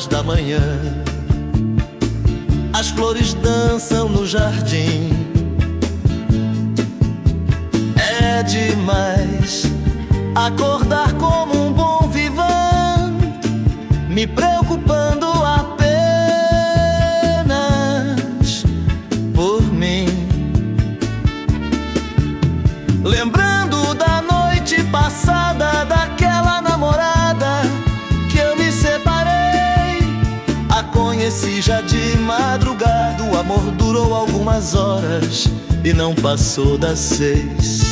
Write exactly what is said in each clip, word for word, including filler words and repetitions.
da manhã. As flores dançam no jardim. É demais acordar como um bom vivan, me preocupando apenas por mim, lembrando da noite passada, daquela namorada que eu me separei. A conheci já de madrugada, o amor durou algumas horas e não passou das seis.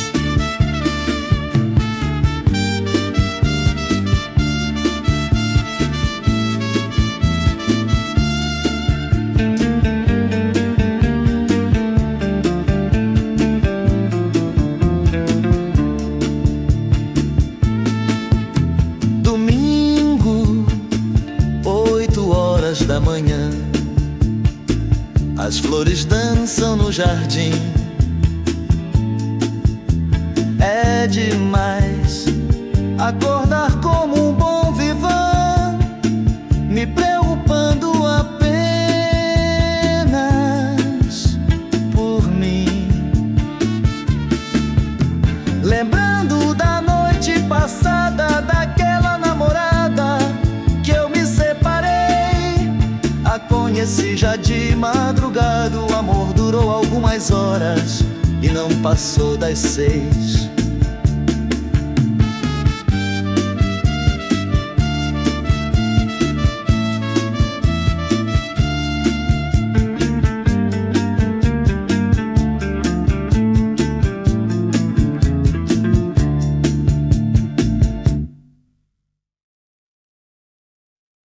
Da manhã, as flores dançam no jardim. É demais acordar como um bom vivan, me preocupando apenas por mim, lembrando da noite passada, daquela namorada que eu me separei. A conheci já de madrugada, o amor durou algumas horas e não passou das seis.